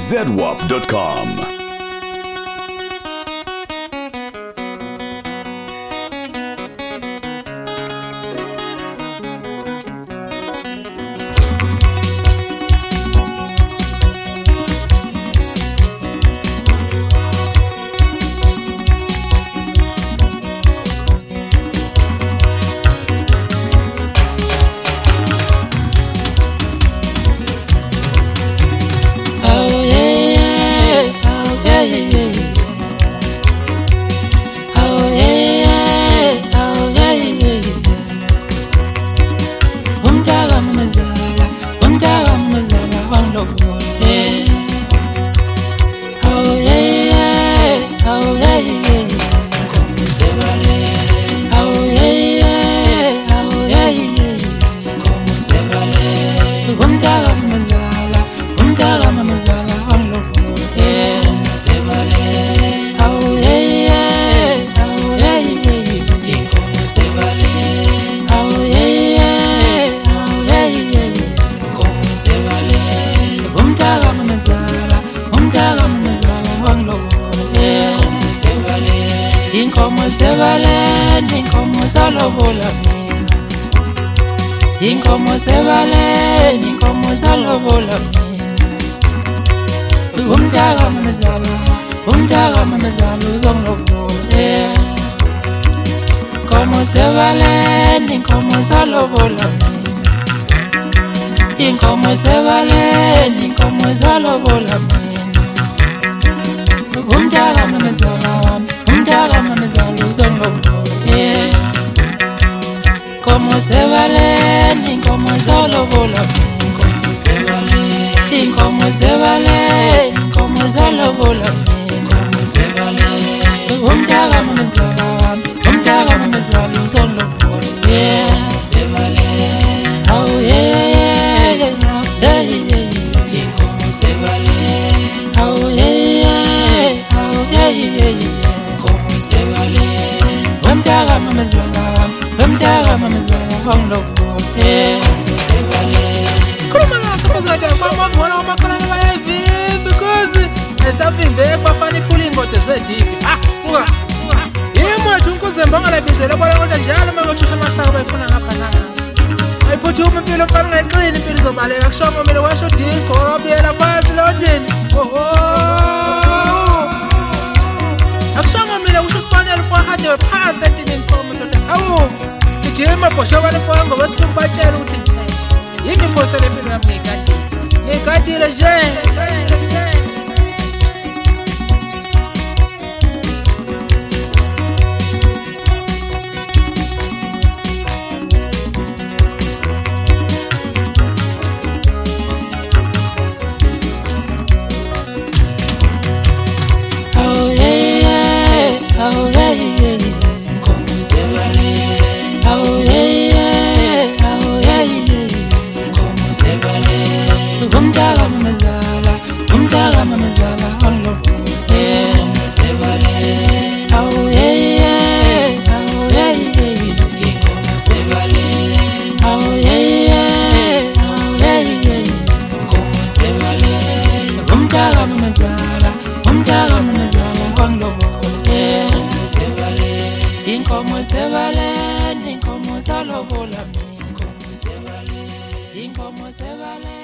zedwap.com. Inkomo sebaleni, inkomo zalobola mina. Inkomo sebaleni, inkomo zalobola mina. Umntaka mamezala uzongilobola. Inkomo sebaleni, inkomo zalobola mina. Inkomo sebaleni, inkomo zalobola mina. Umntaka mamezala uzongilobola. Inkomo sebaleni, inkomo zalobola mina. Inkomo sebaleni, inkomo zalobola mina. Umntaka mamezala uzongilobola. Oh yeah, hey yeah. Inkomo sebaleni, Oh yeah, oh yeah. inkomo sebaleni, Umntaka mamezala wangilobola. Khuluma lapho uzodwa mama ngona umakhalane bayayivimba because esavimbe kwafana iphula ingodo zedipi. Suka. Imoto unkuzemba ngalabizela kwala kodwa njalo makuthusha amasaku bayifuna ngapha nanga. Ayiphuthuma impilo mfana ngayiqini impilo izobaleka kushongo kumele washo disco wabuyela phansi lodini. Akushongo mina kusho Spaniel kwa hade phansi edinini somuntu. Awu. Ngijima bosho kwale mfongo bese batshela ukuthi yimi phosele impilo yami ngikadile nje. inkomo sebaleni, Oh yeah, inkomo sebaleni, umntaka mamezala wangilobola. inkomo sebaleni, Oh yeah, inkomo sebaleni, oh yeah, inkomo sebaleni, umntaka mamezala wangilobola. Inkomo sebaleni, inkomo zalobola mina. Inkomo sebaleni.